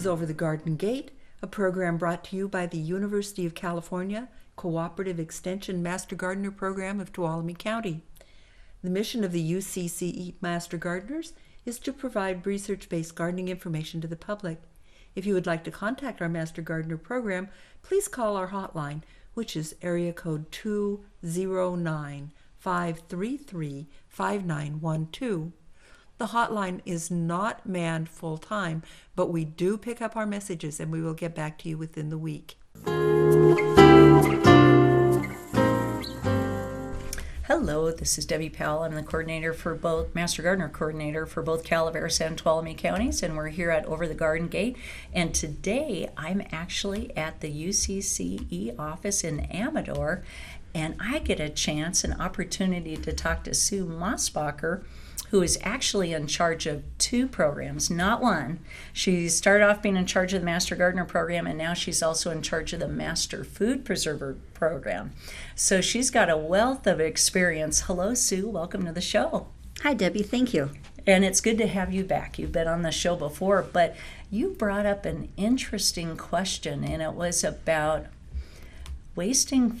is Over the Garden Gate, a program brought to you by the University of California Cooperative Extension Master Gardener Program of Tuolumne County. The mission of the UCCE Master Gardeners is to provide research-based gardening information to the public. If you would like to contact our Master Gardener program, please call our hotline, which is area code 209-533-5912. The hotline is not manned full-time, but we do pick up our messages and we will get back to you within the week. Hello, this is Debbie Powell. I'm the coordinator for both, Master Gardener coordinator for both Calaveras and Tuolumne counties, and we're here at Over the Garden Gate. And today I'm actually at the UCCE office in Amador, and I get a chance, an opportunity to talk to Sue Mossbacher, who is actually in charge of two programs, not one. She started off being in charge of the Master Gardener program, and now she's also in charge of the Master Food Preserver program. So she's got a wealth of experience. Hello, Sue. Welcome to the show. Hi, Debbie. Thank you. And it's good to have you back. You've been on the show before, but you brought up an interesting question, and it was about wasting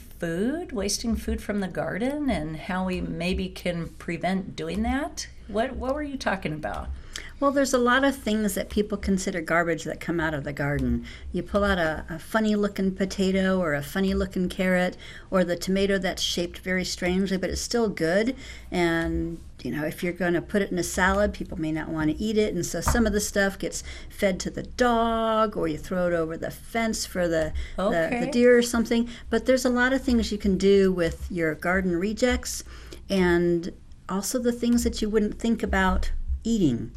food from the garden, and how we maybe can prevent doing that. What were you talking about? Well, there's a lot of things that people consider garbage that come out of the garden. You pull out a funny-looking potato or a funny-looking carrot, or the tomato that's shaped very strangely, but it's still good. And, if you're going to put it in a salad, people may not want to eat it. And so some of the stuff gets fed to the dog, or you throw it over the fence for the deer or something. But there's a lot of things you can do with your garden rejects, and also the things that you wouldn't think about eating.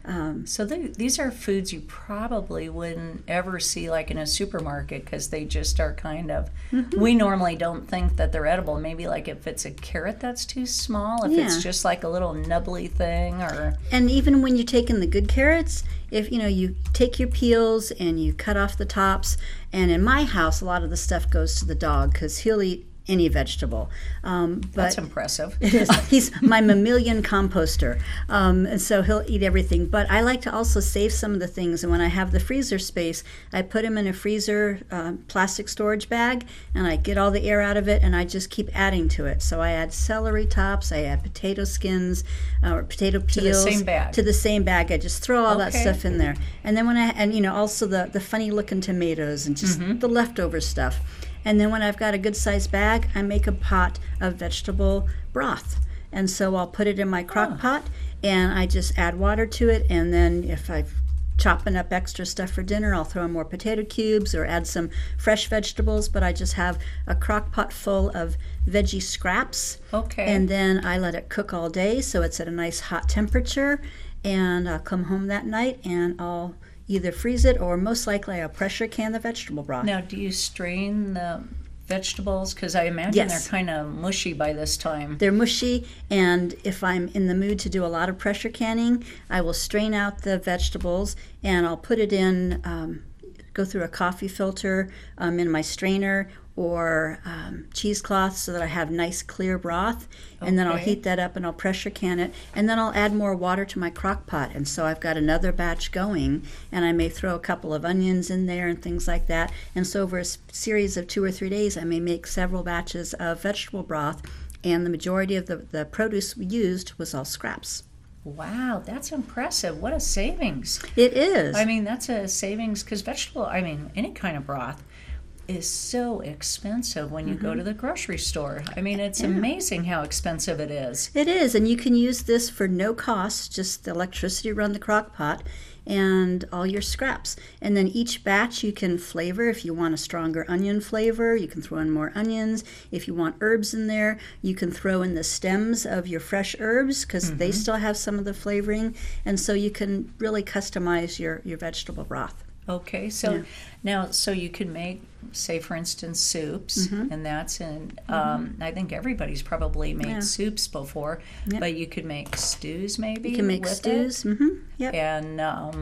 So these are foods you probably wouldn't ever see like in a supermarket, because they just are kind of, we normally don't think that they're edible. Maybe like if it's a carrot that's too small, if it's just like a little nubbly thing, or... And even when you're taking the good carrots, if you take your peels and you cut off the tops, and in my house a lot of the stuff goes to the dog because he'll eat any vegetable. But that's impressive. It is. He's my mammalian composter, and so he'll eat everything. But I like to also save some of the things, and when I have the freezer space, I put him in a freezer plastic storage bag, and I get all the air out of it, and I just keep adding to it. So I add celery tops, I add potato skins, or potato peels. To the same bag? To the same bag. I just throw all that stuff in there. And then also the funny-looking tomatoes and just the leftover stuff. And then when I've got a good-sized bag, I make a pot of vegetable broth. And so I'll put it in my crock pot, and I just add water to it. And then if I'm chopping up extra stuff for dinner, I'll throw in more potato cubes or add some fresh vegetables. But I just have a crock pot full of veggie scraps. Okay. And then I let it cook all day, so it's at a nice hot temperature. And I'll come home that night, and I'll either freeze it, or most likely I'll pressure can the vegetable broth. Now, do you strain the vegetables? Because I imagine they're kind of mushy by this time. They're mushy, and if I'm in the mood to do a lot of pressure canning, I will strain out the vegetables, and I'll put it in, go through a coffee filter in my strainer, or cheesecloth, so that I have nice clear broth. And then I'll heat that up and I'll pressure can it, and then I'll add more water to my crock pot. And so I've got another batch going, and I may throw a couple of onions in there and things like that. And so over a series of 2 or 3 days, I may make several batches of vegetable broth, and the majority of the produce we used was all scraps. Wow, that's impressive. What a savings. It is. I mean, that's a savings, because any kind of broth is so expensive when you go to the grocery store. I mean, it's amazing how expensive it is. It is, and you can use this for no cost, just the electricity to run the crock pot and all your scraps. And then each batch you can flavor. If you want a stronger onion flavor, you can throw in more onions. If you want herbs in there, you can throw in the stems of your fresh herbs, because they still have some of the flavoring. And so you can really customize your vegetable broth. Okay, so now, so you can make, say, for instance, soups, and that's in, I think everybody's probably made soups before, but you could make stews maybe. You can make stews. Yep. And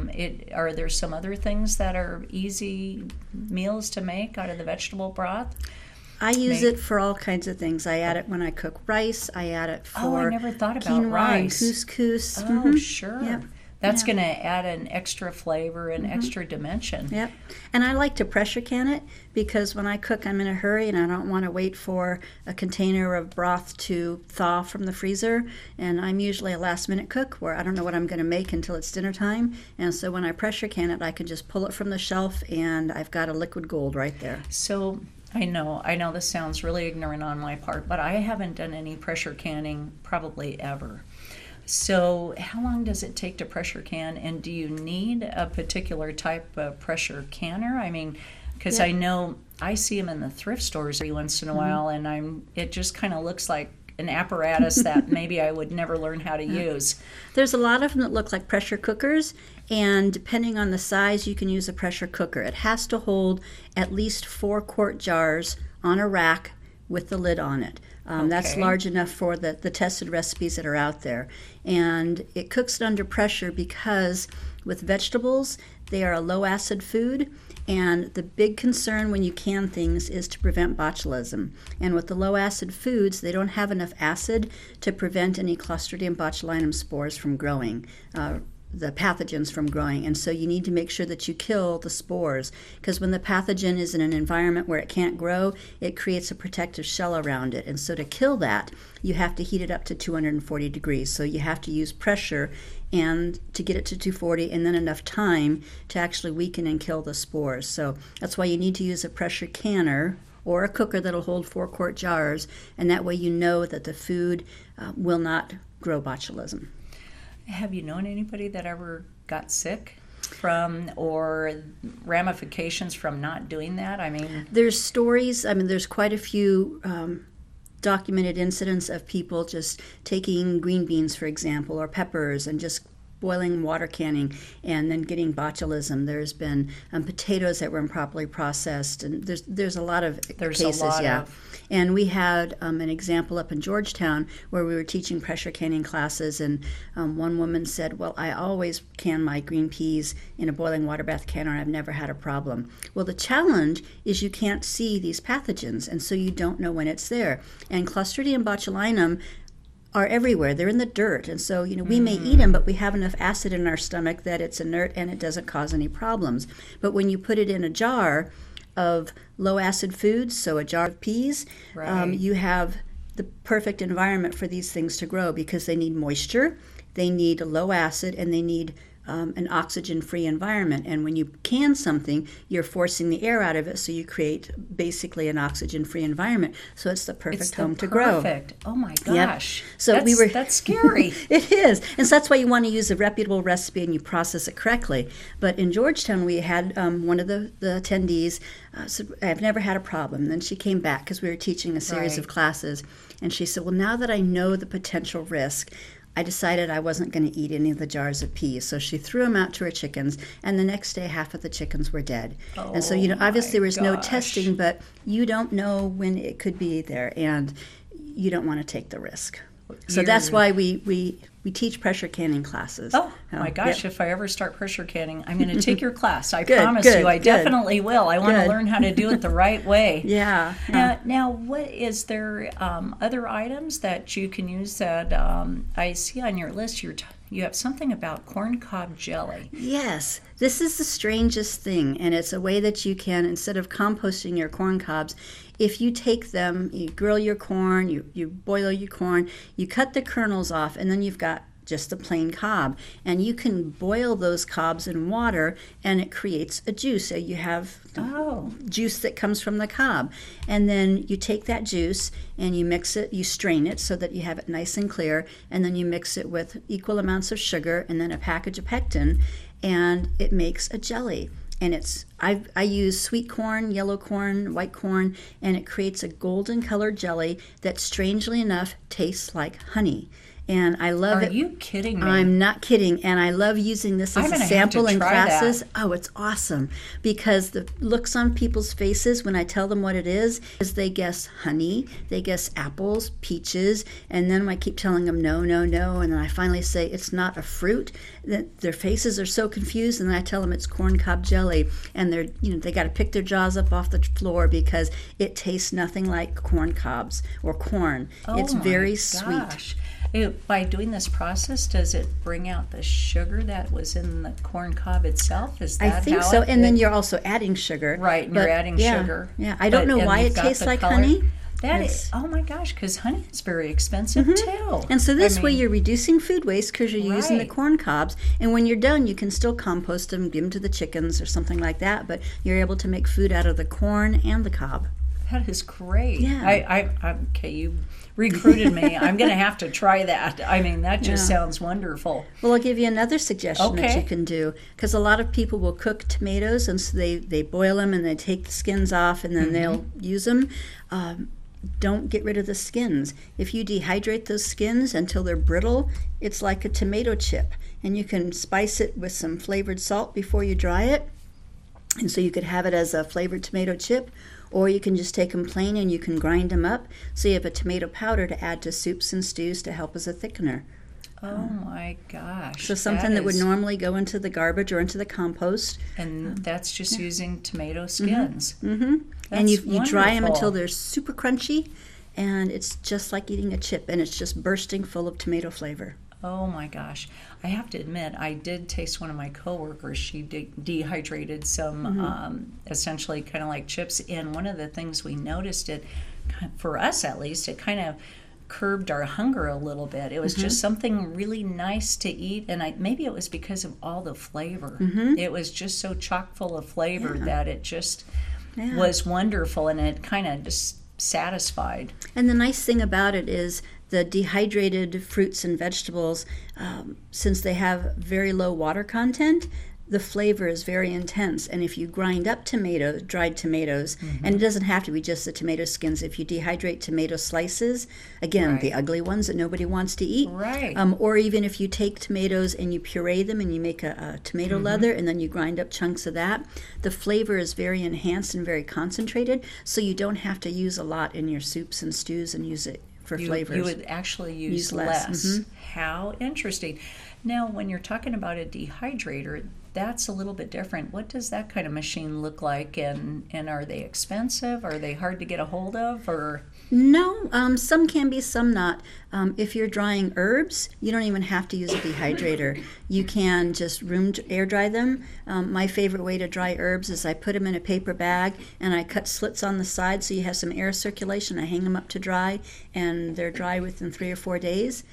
are there some other things that are easy meals to make out of the vegetable broth? I use it for all kinds of things. I add it when I cook rice. I add it for I never thought about quinoa rice. And couscous. Oh, sure. Yep. That's going to add an extra flavor and extra dimension. Yep. And I like to pressure can it because when I cook, I'm in a hurry and I don't want to wait for a container of broth to thaw from the freezer. And I'm usually a last minute cook where I don't know what I'm going to make until it's dinner time. And so when I pressure can it, I can just pull it from the shelf and I've got a liquid gold right there. So I know this sounds really ignorant on my part, but I haven't done any pressure canning probably ever. So how long does it take to pressure can, and do you need a particular type of pressure canner? I mean, because I know I see them in the thrift stores every once in a while, and it just kind of looks like an apparatus that maybe I would never learn how to use. There's a lot of them that look like pressure cookers, and depending on the size, you can use a pressure cooker. It has to hold at least 4 quart jars on a rack with the lid on it. That's large enough for the tested recipes that are out there. And it cooks it under pressure because with vegetables, they are a low-acid food, and the big concern when you can things is to prevent botulism. And with the low-acid foods, they don't have enough acid to prevent any Clostridium botulinum spores from growing. The pathogens from growing, and so you need to make sure that you kill the spores, because when the pathogen is in an environment where it can't grow, it creates a protective shell around it, and so to kill that you have to heat it up to 240 degrees. So you have to use pressure and to get it to 240, and then enough time to actually weaken and kill the spores. So that's why you need to use a pressure canner or a cooker that'll hold 4 quart jars, and that way you know that the food will not grow botulism. Have you known anybody that ever got sick from, or ramifications from not doing that? I mean, there's stories. I mean, there's quite a few documented incidents of people just taking green beans, for example, or peppers, and just boiling water canning and then getting botulism. There's been potatoes that were improperly processed, and there's a lot of cases. And we had an example up in Georgetown where we were teaching pressure canning classes, and one woman said, well, I always can my green peas in a boiling water bath canner, and I've never had a problem. Well, the challenge is you can't see these pathogens, and so you don't know when it's there. And Clostridium botulinum are everywhere. They're in the dirt, and so we may eat them, but we have enough acid in our stomach that it's inert and it doesn't cause any problems. But when you put it in a jar of low acid foods, so a jar of peas, you have the perfect environment for these things to grow, because they need moisture, they need low acid, and they need an oxygen-free environment. And when you can something, you're forcing the air out of it, so you create basically an oxygen-free environment. So it's the perfect home to grow. Perfect. Oh my gosh. Yep. So that's scary. It is. And so that's why you want to use a reputable recipe and you process it correctly. But in Georgetown, we had one of the attendees said, I've never had a problem. Then she came back because we were teaching a series of classes, and she said, well, now that I know the potential risk, I decided I wasn't going to eat any of the jars of peas. So she threw them out to her chickens, and the next day half of the chickens were dead. And so, obviously there was no testing, but you don't know when it could be there, and you don't want to take the risk. So that's why we teach pressure canning classes. Oh my gosh, if I ever start pressure canning, I'm going to take your class. I promise you, I definitely will. I want to learn how to do it the right way. Yeah. Now, what is there other items that you can use that I see on your list? You have something about corncob jelly. Yes. This is the strangest thing, and it's a way that you can, instead of composting your corn cobs, if you take them, you grill your corn, you boil your corn, you cut the kernels off, and then you've got just the plain cob. And you can boil those cobs in water, and it creates a juice. So you have juice that comes from the cob. And then you take that juice and you mix it, you strain it so that you have it nice and clear, and then you mix it with equal amounts of sugar and then a package of pectin, and it makes a jelly. And I use sweet corn, yellow corn, white corn, and it creates a golden colored jelly that, strangely enough, tastes like honey. And I love it. Are you kidding me? I'm not kidding. And I love using this as a sample in classes. Oh, it's awesome. Because the looks on people's faces when I tell them what it is they guess honey, they guess apples, peaches, and then I keep telling them no, no, no, and then I finally say it's not a fruit. Their faces are so confused, and then I tell them it's corncob jelly, and they got to pick their jaws up off the floor because it tastes nothing like corn cobs or corn. It's very sweet. by doing this process, does it bring out the sugar that was in the corn cob itself? Is that I think how so. it, And then you're also adding sugar. right, and But you're adding yeah, sugar. Yeah, I don't know and why you've it got tastes the like color. honey. That It's- is, oh my gosh, because honey is very expensive too. And so this I way mean, you're reducing food waste because you're using the Right. corn cobs. And when you're done, you can still compost them, give them to the chickens or something like that. But you're able to make food out of the corn and the cob. that is great. Yeah. Okay, you recruited me. I'm going to have to try that. I mean, that just Yeah. sounds wonderful. Well, I'll give you another suggestion that Okay. you can do, because a lot of people will cook tomatoes and so they boil them and they take the skins off and then they'll use them. Don't get rid of the skins. If you dehydrate those skins until they're brittle, it's like a tomato chip. And you can spice it with some flavored salt before you dry it. And so you could have it as a flavored tomato chip, or you can just take them plain and you can grind them up. So you have a tomato powder to add to soups and stews to help as a thickener. Oh my gosh. So something that would is- normally go into the garbage or into the compost. And that's just using tomato skins. Mm-hmm. And you That's dry them wonderful. until they're super crunchy, and it's just like eating a chip, and it's just bursting full of tomato flavor. Oh my gosh. I have to admit, I did taste one of my coworkers. She dehydrated some, essentially kind of like chips. And one of the things we noticed, for us at least, it kind of curbed our hunger a little bit. It was just something really nice to eat. And maybe it was because of all the flavor. It was just so chock full of flavor that it just Yeah. was wonderful. And it kind of just satisfied. And the nice thing about it is the dehydrated fruits and vegetables, since they have very low water content, the flavor is very intense. And if you grind up dried tomatoes, and it doesn't have to be just the tomato skins, if you dehydrate tomato slices, again, the Right. ugly ones that nobody wants to eat, Right. or even if you take tomatoes and you puree them and you make a tomato leather and then you grind up chunks of that, the flavor is very enhanced and very concentrated, so you don't have to use a lot in your soups and stews and use it for flavors. You would actually use less. less. How interesting. Now, when you're talking about a dehydrator, that's a little bit different. What does that kind of machine look like, and are they expensive? Are they hard to get a hold of, or? No, some can be, some not. If you're drying herbs, you don't even have to use a dehydrator. You can just air dry them. My favorite way to dry herbs is I put them in a paper bag and I cut slits on the side so you have some air circulation. I hang them up to dry, and they're dry within 3 or 4 days.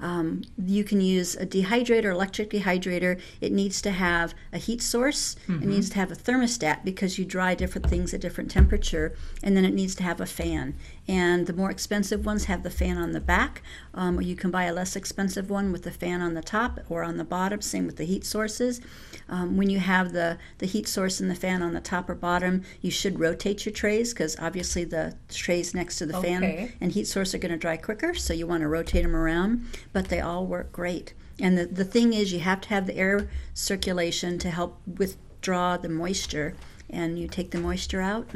You can use a dehydrator, electric dehydrator. It needs to have a heat source. It needs to have a thermostat because you dry different things at different temperature, and then it needs to have a fan. And the more expensive ones have the fan on the back, or you can buy a less expensive one with the fan on the top or on the bottom. Same with the heat sources. When you have the heat source and the fan on the top or bottom, you should rotate your trays because obviously the trays next to the fan Okay. and heat source are going to dry quicker, so you want to rotate them around, but they all work great. And the thing is, you have to have the air circulation to help withdraw the moisture, and you take the moisture out,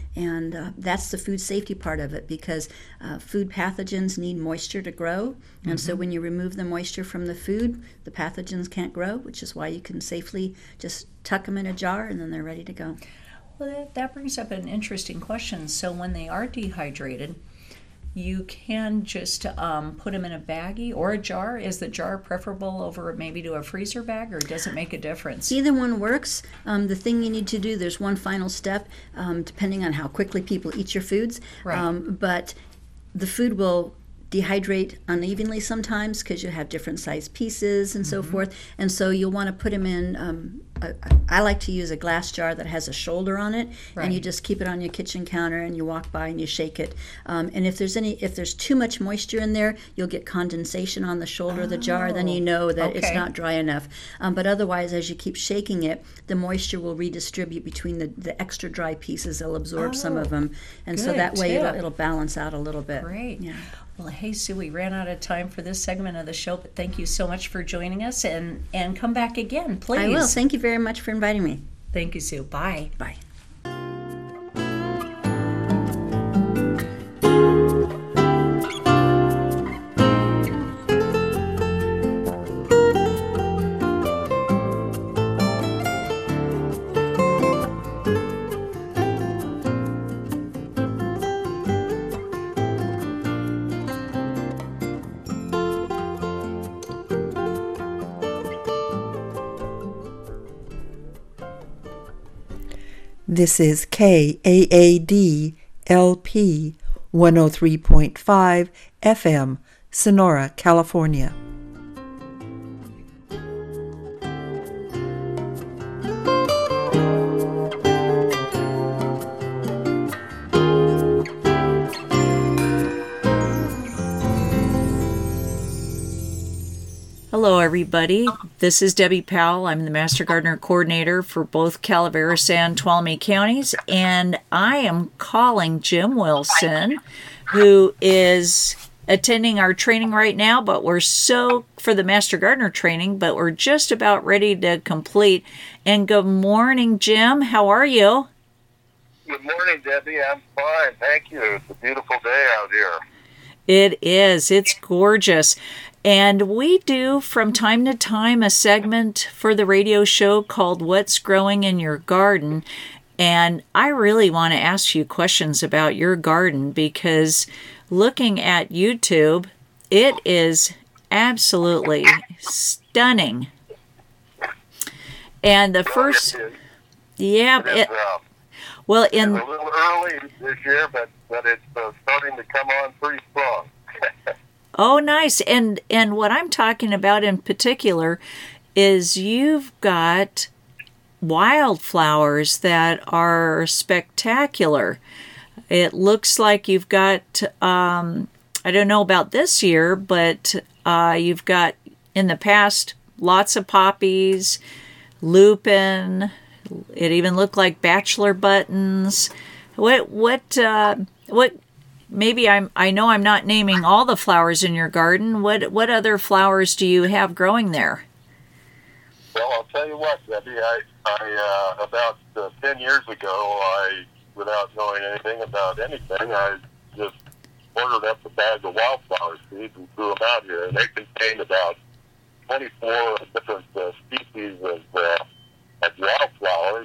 and that's the food safety part of it, because food pathogens need moisture to grow, and so when you remove the moisture from the food, the pathogens can't grow, which is why you can safely just tuck them in a jar and then they're ready to go. Well, that brings up an interesting question. So when they are dehydrated, you can just put them in a baggie or a jar. Is the jar preferable over maybe to a freezer bag, or does it make a difference? Either one works. The thing you need to do, there's one final step, depending on how quickly people eat your foods. Right. But the food will dehydrate unevenly sometimes because you have different sized pieces and so forth. And so you'll want to put them in, I like to use a glass jar that has a shoulder on it, and you Right. just keep it on your kitchen counter and you walk by and you shake it. And if there's too much moisture in there, you'll get condensation on the shoulder of the jar. Then you know that it's okay. not dry enough. But otherwise, as you keep shaking it, the moisture will redistribute between the extra dry pieces. They'll absorb some of them, and so good that way tip. it'll balance out a little bit. Great. Yeah. Well, hey, Sue, we ran out of time for this segment of the show, but thank you so much for joining us, and come back again, please. I will. Thank you very much for inviting me. Thank you, Sue. Bye. Bye. This is KAAD LP 103.5 FM, Sonora, California. Hello, everybody. This is Debbie Powell. I'm the Master Gardener Coordinator for both Calaveras and Tuolumne counties, and I am calling Jim Wilson, who is attending our training right now, for the Master Gardener training, but we're just about ready to complete. And good morning, Jim. How are you? Good morning, Debbie. I'm fine. Thank you. It's a beautiful day out here. It is. It's gorgeous. And we do, from time to time, a segment for the radio show called What's Growing in Your Garden. And I really want to ask you questions about your garden, because looking at YouTube, it is absolutely stunning. And the first... Yeah. Well, it's a little early this year, but it's starting to come on pretty strong. Oh, nice. And what I'm talking about in particular is you've got wildflowers that are spectacular. It looks like you've got, I don't know about this year, but you've got in the past lots of poppies, lupin. It even looked like bachelor buttons. Maybe I know I'm not naming all the flowers in your garden. What other flowers do you have growing there? Well, I'll tell you what, Debbie. I about 10 years ago, without knowing anything about anything, I just ordered up a bag of wildflower seeds and threw them out here. And they contained about 24 different species of wildflowers,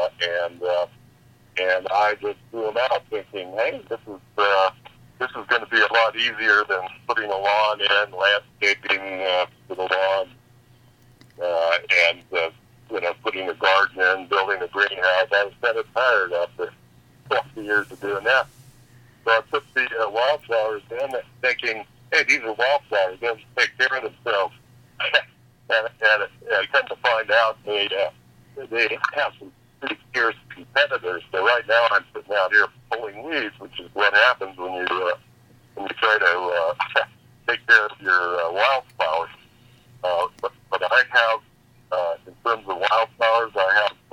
and I just threw them out thinking, hey, this is going to be a lot easier than putting a lawn in, landscaping for the lawn, and putting a garden in, building a greenhouse. I was kind of tired after 20 years of doing that. So I put the wildflowers in thinking, hey, these are wildflowers. They'll take care of themselves. and come to find out they have some pretty fierce competitors. So right now I'm sitting out here pulling weeds, which is what happens when you try to take care of your wildflowers. But I have, in terms of wildflowers, I have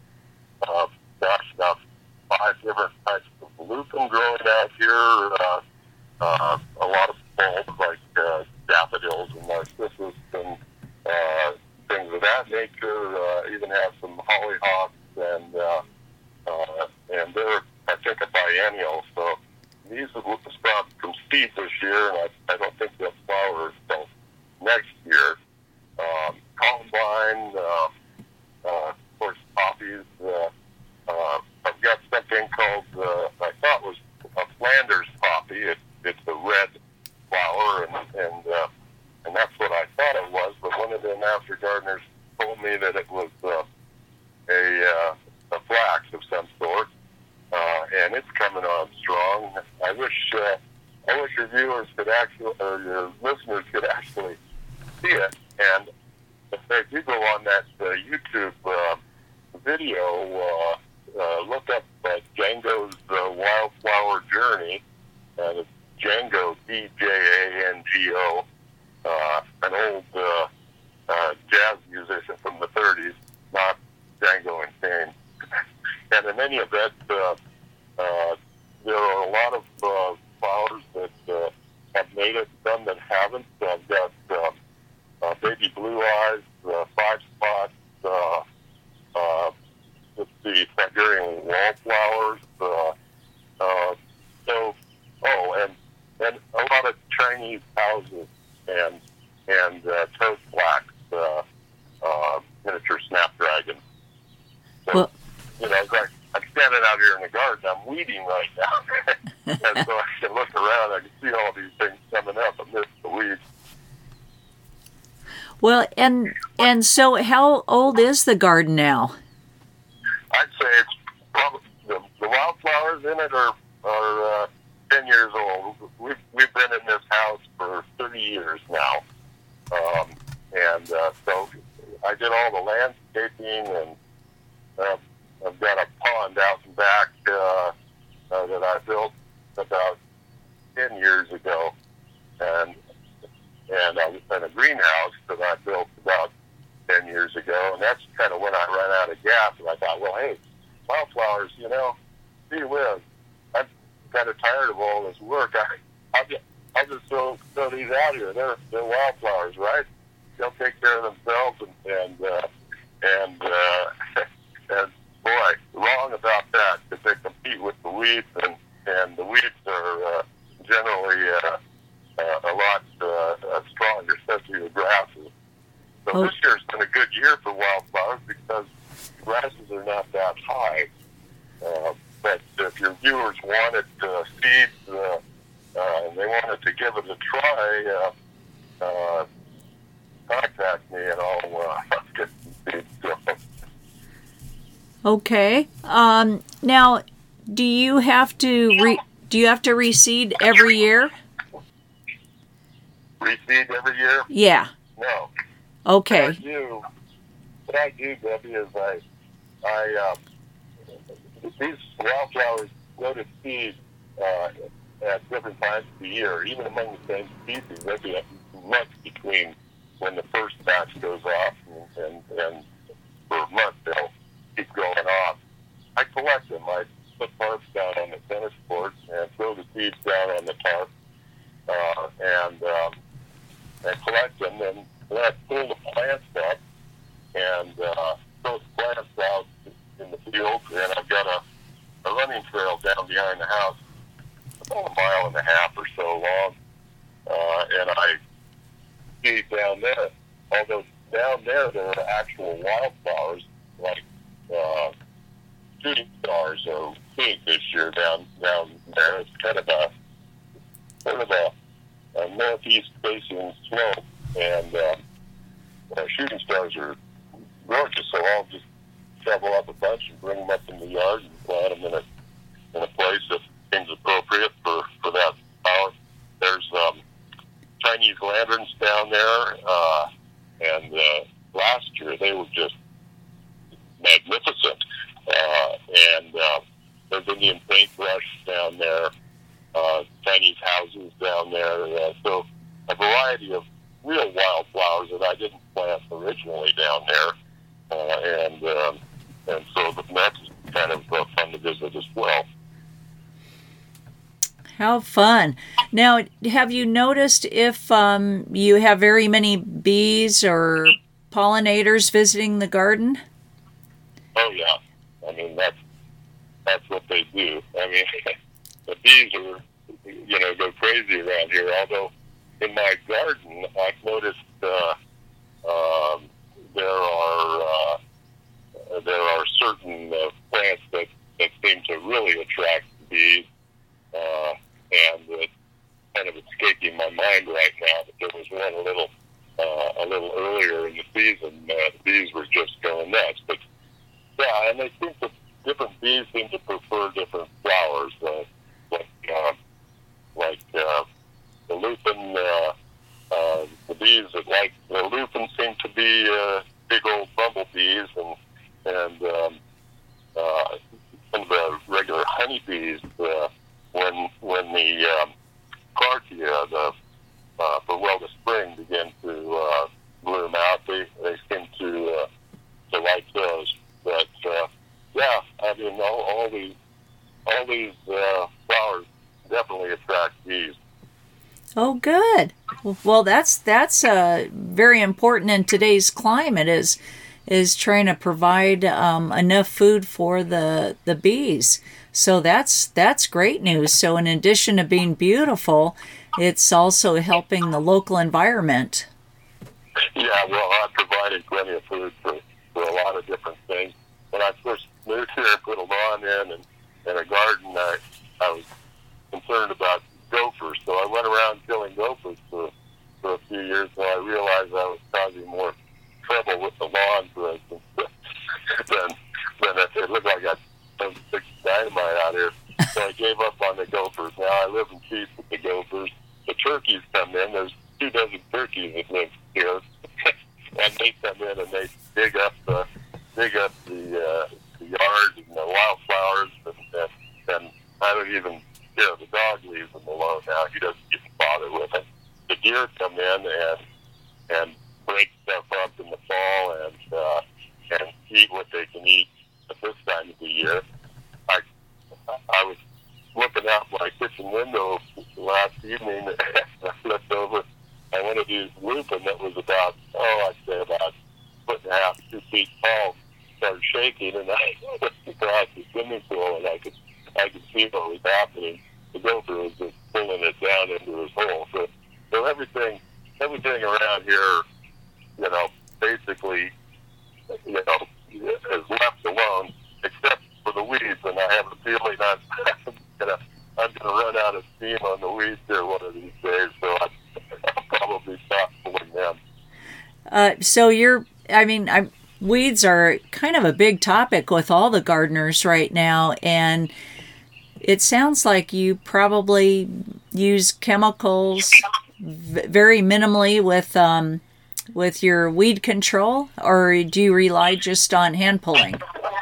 about 5 different types of lupin growing out here. A lot of bulbs like daffodils and narcissus and things of that nature. Even have some hollyhocks and they're, I think, a biennial. So these will sprout from seed this year, and I don't think they'll flower until next year. Columbine, of course, poppies. I've got something called, I thought was a Flanders poppy. It's a red flower, and that's what I thought it was. But one of the master gardeners told me that it was a flax of some sort, and it's coming on strong. I wish your viewers could actually, or your listeners could actually see it. And if they do go on that YouTube video, look up Django's Wildflower Journey, and it's Django, D-J-A-N-G-O, an old jazz musician from the 30s, not Django and Kane. And in any event, there are a lot of flowers that have made it, some that haven't. So I've got baby blue eyes, 5 spots, Siberian wallflowers. And a lot of Chinese houses and toad flax, miniature snapdragons. So, well, I'm standing out here in the garden. I'm weeding right now. And so I can look around. I can see all these things coming up amidst the weeds. Well, and so how old is the garden now? I'd say it's in it are 10 years old. We've been in this house for 30 years now, so I did all the landscaping, and I've got a pond out and back that I built about 10 years ago, and a greenhouse that I built about 10 years ago, and that's kind of when I ran out of gas, and I thought, well, hey, wildflowers, gee whiz, I'm kind of tired of all this work. I'll just throw these out here. They're wildflowers, right? They'll take care of themselves, and boy, wrong about that, because they compete with the weeds, and the weeds are generally a lot stronger, especially the grasses. So this year's been a good year for wildflowers because grasses are not that high. But if your viewers wanted seeds and they wanted to give it a try, contact me and I'll get some seeds. Okay. Now, do you have to reseed every year? Reseed every year? Yeah. No. Okay. What I do, Debbie, is these wildflowers go to seed at different times of the year, even among the same species. There'll be months between when the first batch goes off, and for a month they'll keep going off. I collect them. I put tarps down on the tennis court and throw the seeds down on the tarp, and collect them. And then I pull the plants up and throw the plants out in the field. And I've got a running trail down behind the house, about 1.5 miles or so long, and I seed down there. Although down there are actual wildflowers like shooting stars or kingfisher down there. It's kind of a northeast facing slope, and shooting stars are gorgeous. So I'll just shovel up a bunch and bring them up in the yard and plant them in a place that seems appropriate for that power. There's Chinese lanterns down there, and last year they were just magnificent. And there's Indian paintbrush down there, Chinese houses down there. So a variety of real wildflowers that I didn't plant originally down there. And so that's kind of fun to visit as well. How fun. Now, have you noticed if you have very many bees or pollinators visiting the garden? Oh, yeah. I mean, that's what they do. I mean, the bees are, go crazy around here. Although in my garden, I've noticed there are certain plants that seem to really attract bees, and it's kind of escaping my mind right now. But there was one a little earlier in the season. The bees were just going nuts. But yeah, and different bees seem to prefer different flowers, like the lupin. The bees that like the lupin seem to be big old bumblebees, and some of the regular honeybees, when the Clarkia, the Burwelda spring, begin to bloom out, they seem to like those. But yeah, I mean, all these flowers definitely attract bees. Oh, good. Well, that's very important in today's climate. Is trying to provide enough food for the bees. So that's great news. So in addition to being beautiful, it's also helping the local environment. Yeah, well, I provided plenty of food for a lot of different things. When I first moved here and put a lawn in and a garden, I was concerned about gophers. So I went around killing gophers for a few years until I realized I was causing more trouble with the lawn, for instance, than it looked like I had some big dynamite out here. So turkeys come in. There's 24 turkeys that live here, and they come in and they dig up the yard and the wildflowers, and I don't even the dog leaves them alone now. He doesn't get bothered with it. The deer come in and break stuff up in the fall and eat what they can eat at this time of the year. I was looking out my kitchen window last evening and I looked over and one of these lupin that was about, I'd say about 1.5 to 2 feet tall started shaking, and I looked across the swimming pool and I could see what was happening. The gopher was just pulling it down into his hole. So everything around here, basically, is left alone, except for the weeds. And I have a feeling I'm gonna run out of steam on the weeds here one of these days. So I'll probably stop pulling them. Weeds are kind of a big topic with all the gardeners right now, and it sounds like you probably use chemicals very minimally with your weed control, or do you rely just on hand pulling?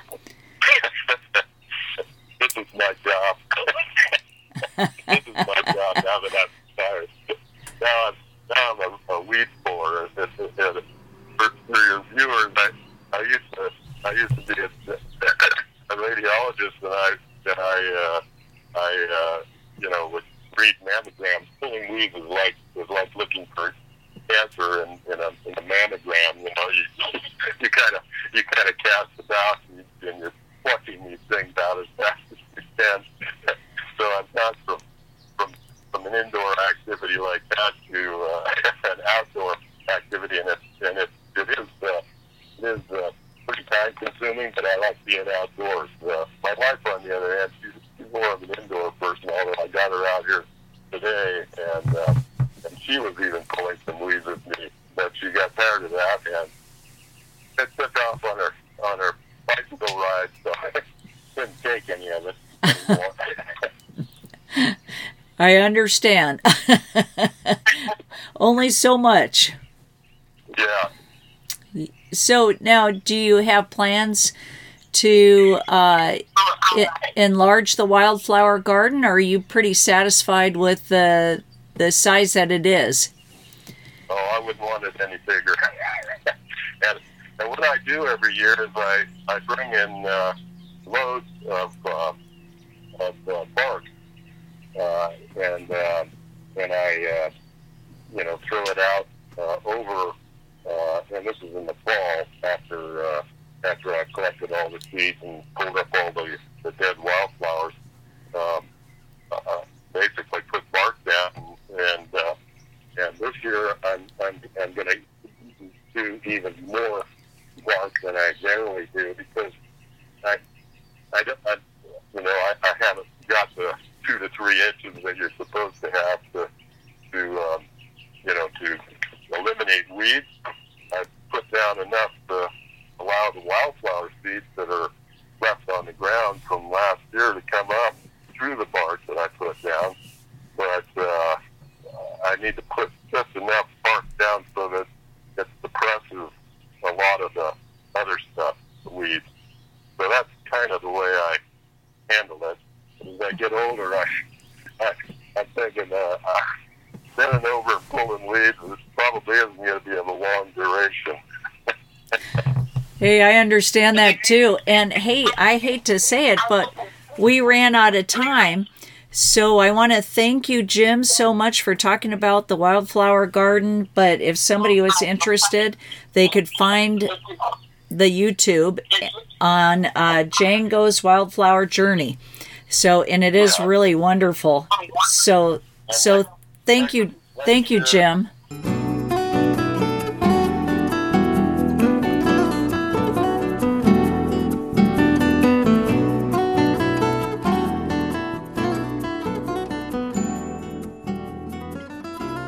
This is my job. This is my job now that I'm retired. Now I'm a weed puller. For your viewers, I used to be a radiologist, and I would read mammograms. Pulling weeds was like looking for cancer in a mammogram. You kind of cast it out, and you're plucking these things out as fast as you can. So I've gone from an indoor activity like that to an outdoor activity, and it is pretty time consuming, but I like being outdoors. My wife, on the other hand, she's more of an indoor person, although I got her out here today, and she was even pulling some weeds with me, but she got tired of that, and it took off on her bicycle ride, so I couldn't take any of it anymore. I understand. Only so much. Yeah. So now, do you have plans to enlarge the wildflower garden, or are you pretty satisfied with the size that it is? Oh, I wouldn't want it any bigger. and what I do every year is I bring in loads of bark, and I throw it out over. And this is in the fall after I collected all the seeds and pulled up all the dead wildflowers. Basically put bark down, and this year I'm going to do even more bark than I generally do, because I haven't got the 2 to 3 inches that you're supposed to have to eliminate weeds. I put down enough to allow the wildflower seeds that are left on the ground from last year to come up through the bark that I put down. But I need to put just enough bark down so that it suppresses a lot of the other stuff, the weeds. So that's kind of the way I handle it. As I get older, I'm thinking bending over and pulling weeds probably isn't going to be of a long duration. Hey, I understand that too. And hey, I hate to say it, but we ran out of time. So I want to thank you, Jim, so much for talking about the wildflower garden. But if somebody was interested, they could find the YouTube on Django's Wildflower Journey. So, and it is really wonderful. So thank you, Jim.